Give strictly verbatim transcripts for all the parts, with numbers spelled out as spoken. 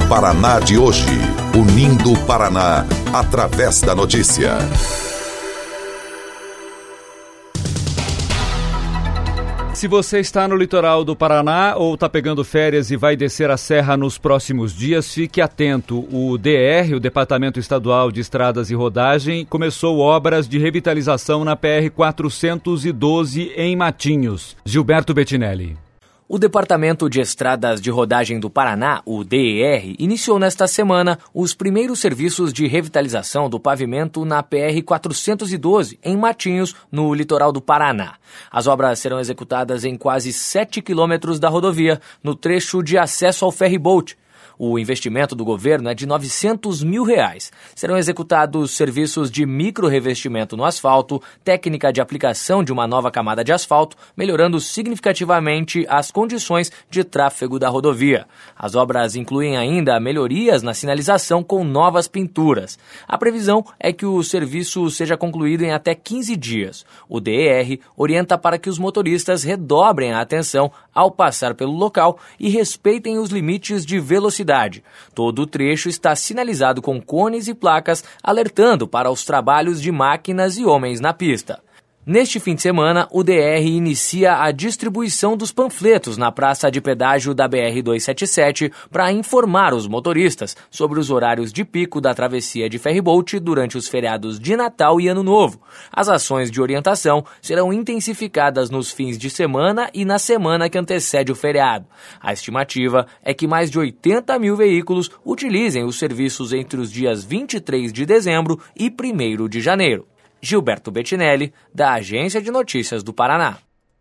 Paraná de hoje. Unindo o Paraná através da notícia. Se você está no litoral do Paraná ou está pegando férias e vai descer a serra nos próximos dias, fique atento. O D R, o Departamento Estadual de Estradas e Rodagem, começou obras de revitalização na P R quatrocentos e doze em Matinhos. Gilberto Bettinelli. O Departamento de Estradas de Rodagem do Paraná, o D E R, iniciou nesta semana os primeiros serviços de revitalização do pavimento na P R quatrocentos e doze, em Matinhos, no litoral do Paraná. As obras serão executadas em quase sete quilômetros da rodovia, no trecho de acesso ao ferryboat. O investimento do governo é de novecentos mil reais. Serão executados serviços de micro-revestimento no asfalto, técnica de aplicação de uma nova camada de asfalto, melhorando significativamente as condições de tráfego da rodovia. As obras incluem ainda melhorias na sinalização com novas pinturas. A previsão é que o serviço seja concluído em até quinze dias. O D E R orienta para que os motoristas redobrem a atenção ao passar pelo local e respeitem os limites de velocidade. Todo o trecho está sinalizado com cones e placas, alertando para os trabalhos de máquinas e homens na pista. Neste fim de semana, o D R inicia a distribuição dos panfletos na praça de pedágio da B R duzentos e setenta e sete para informar os motoristas sobre os horários de pico da travessia de ferryboat durante os feriados de Natal e Ano Novo. As ações de orientação serão intensificadas nos fins de semana e na semana que antecede o feriado. A estimativa é que mais de oitenta mil veículos utilizem os serviços entre os dias vinte e três de dezembro e primeiro de janeiro. Gilberto Bettinelli, da Agência de Notícias do Paraná.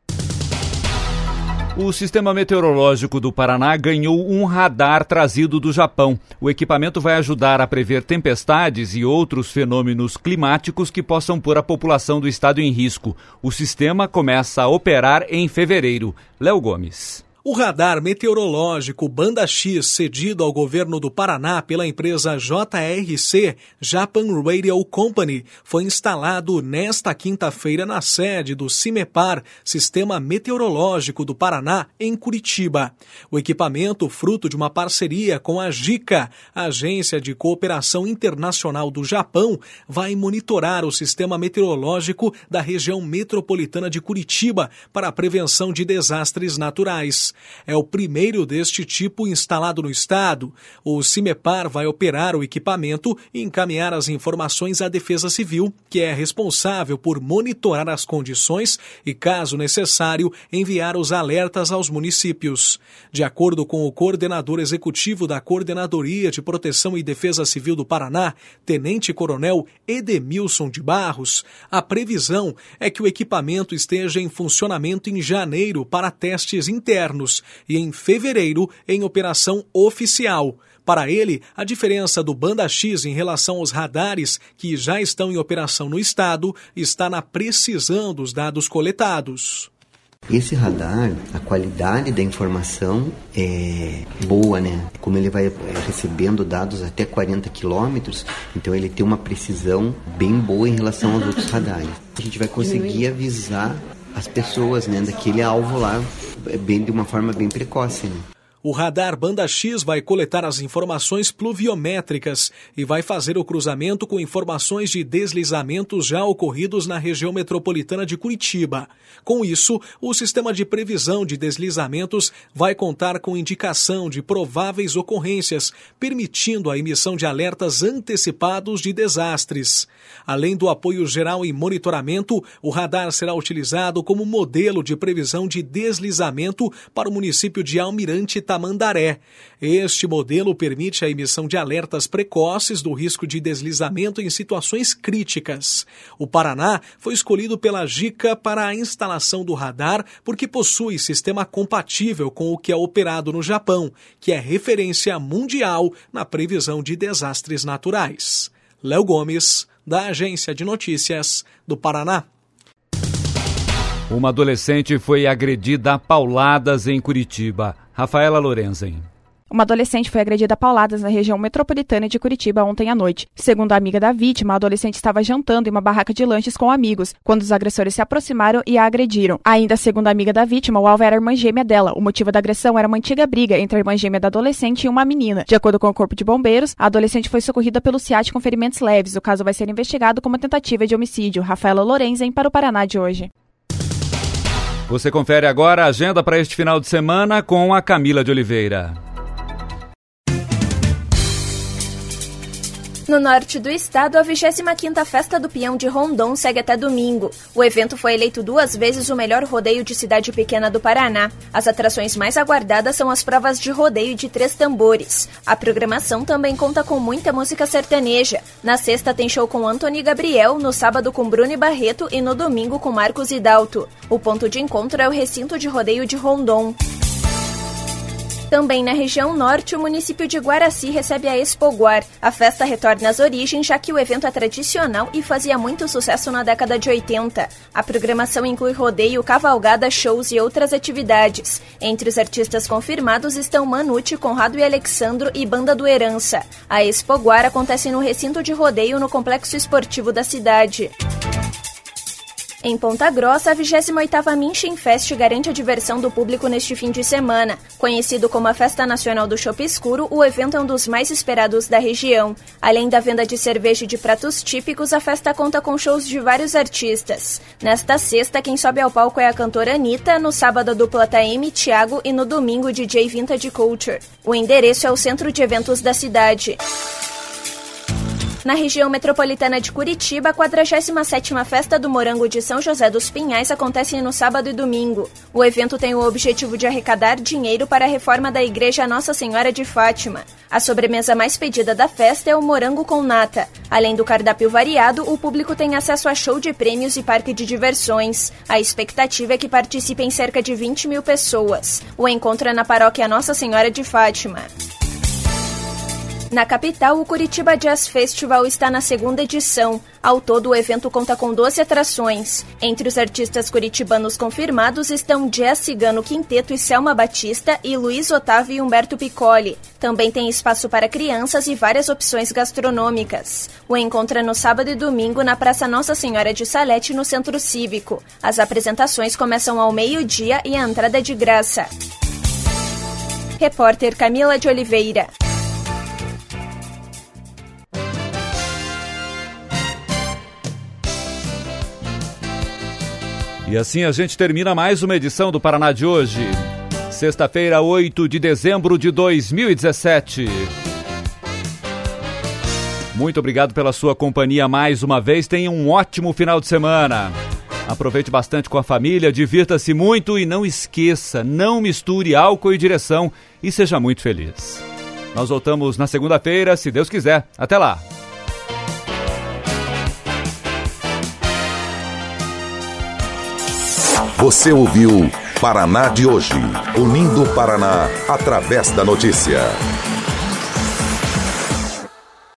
O Sistema Meteorológico do Paraná ganhou um radar trazido do Japão. O equipamento vai ajudar a prever tempestades e outros fenômenos climáticos que possam pôr a população do estado em risco. O sistema começa a operar em fevereiro. Léo Gomes. O radar meteorológico Banda X, cedido ao governo do Paraná pela empresa J R C, Japan Radio Company, foi instalado nesta quinta-feira na sede do CIMEPAR, Sistema Meteorológico do Paraná, em Curitiba. O equipamento, fruto de uma parceria com a JICA, Agência de Cooperação Internacional do Japão, vai monitorar o sistema meteorológico da região metropolitana de Curitiba para a prevenção de desastres naturais. É o primeiro deste tipo instalado no estado. O CIMEPAR vai operar o equipamento e encaminhar as informações à Defesa Civil, que é responsável por monitorar as condições e, caso necessário, enviar os alertas aos municípios. De acordo com o coordenador executivo da Coordenadoria de Proteção e Defesa Civil do Paraná, Tenente-Coronel Edemilson de Barros, a previsão é que o equipamento esteja em funcionamento em janeiro para testes internos e em fevereiro em operação oficial. Para ele, a diferença do Banda X em relação aos radares que já estão em operação no estado está na precisão dos dados coletados. Esse radar, a qualidade da informação é boa, né? Como ele vai recebendo dados até quarenta quilômetros, então ele tem uma precisão bem boa em relação aos outros radares. A gente vai conseguir avisar as pessoas, né, daquele alvo lá bem, de uma forma bem precoce, né? O radar Banda X vai coletar as informações pluviométricas e vai fazer o cruzamento com informações de deslizamentos já ocorridos na região metropolitana de Curitiba. Com isso, o sistema de previsão de deslizamentos vai contar com indicação de prováveis ocorrências, permitindo a emissão de alertas antecipados de desastres. Além do apoio geral e monitoramento, o radar será utilizado como modelo de previsão de deslizamento para o município de Almirante Tamandaré. Este modelo permite a emissão de alertas precoces do risco de deslizamento em situações críticas. O Paraná foi escolhido pela JICA para a instalação do radar porque possui sistema compatível com o que é operado no Japão, que é referência mundial na previsão de desastres naturais. Léo Gomes, da Agência de Notícias do Paraná. Uma adolescente foi agredida a pauladas em Curitiba. Rafaela Lorenzen. Uma adolescente foi agredida a pauladas na região metropolitana de Curitiba ontem à noite. Segundo a amiga da vítima, a adolescente estava jantando em uma barraca de lanches com amigos, quando os agressores se aproximaram e a agrediram. Ainda segundo a amiga da vítima, o alvo era a irmã gêmea dela. O motivo da agressão era uma antiga briga entre a irmã gêmea da adolescente e uma menina. De acordo com o Corpo de Bombeiros, a adolescente foi socorrida pelo C I A T com ferimentos leves. O caso vai ser investigado como tentativa de homicídio. Rafaela Lorenzen para o Paraná de hoje. Você confere agora a agenda para este final de semana com a Camila de Oliveira. No norte do estado, a vigésima quinta Festa do Peão de Rondon segue até domingo. O evento foi eleito duas vezes o melhor rodeio de cidade pequena do Paraná. As atrações mais aguardadas são as provas de rodeio de três tambores. A programação também conta com muita música sertaneja. Na sexta tem show com Antony Gabriel, no sábado com Bruni Barreto e no domingo com Marcos Hidalto. O ponto de encontro é o recinto de rodeio de Rondon. Também na região norte, o município de Guaraci recebe a Expoguar. A festa retorna às origens, já que o evento é tradicional e fazia muito sucesso na década de oitenta. A programação inclui rodeio, cavalgada, shows e outras atividades. Entre os artistas confirmados estão Manute, Conrado e Alexandro e Banda do Herança. A Expoguar acontece no recinto de rodeio no complexo esportivo da cidade. Em Ponta Grossa, a vigésima oitava Minchin Fest garante a diversão do público neste fim de semana. Conhecido como a Festa Nacional do Chopp Escuro, o evento é um dos mais esperados da região. Além da venda de cerveja e de pratos típicos, a festa conta com shows de vários artistas. Nesta sexta, quem sobe ao palco é a cantora Anitta, no sábado a dupla Taeme, Thiago e no domingo o D J Vintage Culture. O endereço é o Centro de Eventos da cidade. Na região metropolitana de Curitiba, a quadragésima sétima Festa do Morango de São José dos Pinhais acontece no sábado e domingo. O evento tem o objetivo de arrecadar dinheiro para a reforma da Igreja Nossa Senhora de Fátima. A sobremesa mais pedida da festa é o morango com nata. Além do cardápio variado, o público tem acesso a show de prêmios e parque de diversões. A expectativa é que participem cerca de vinte mil pessoas. O encontro é na paróquia Nossa Senhora de Fátima. Na capital, o Curitiba Jazz Festival está na segunda edição. Ao todo, o evento conta com doze atrações. Entre os artistas curitibanos confirmados estão Jazz Cigano Quinteto e Selma Batista e Luiz Otávio e Humberto Piccoli. Também tem espaço para crianças e várias opções gastronômicas. O encontro é no sábado e domingo na Praça Nossa Senhora de Salete, no Centro Cívico. As apresentações começam ao meio-dia e a entrada é de graça. Repórter Camila de Oliveira. E assim a gente termina mais uma edição do Paraná de hoje. Sexta-feira, oito de dezembro de dois mil e dezessete. Muito obrigado pela sua companhia mais uma vez. Tenha um ótimo final de semana. Aproveite bastante com a família, divirta-se muito e não esqueça, não misture álcool e direção e seja muito feliz. Nós voltamos na segunda-feira, se Deus quiser. Até lá! Você ouviu Paraná de hoje, unindo o Paraná através da notícia.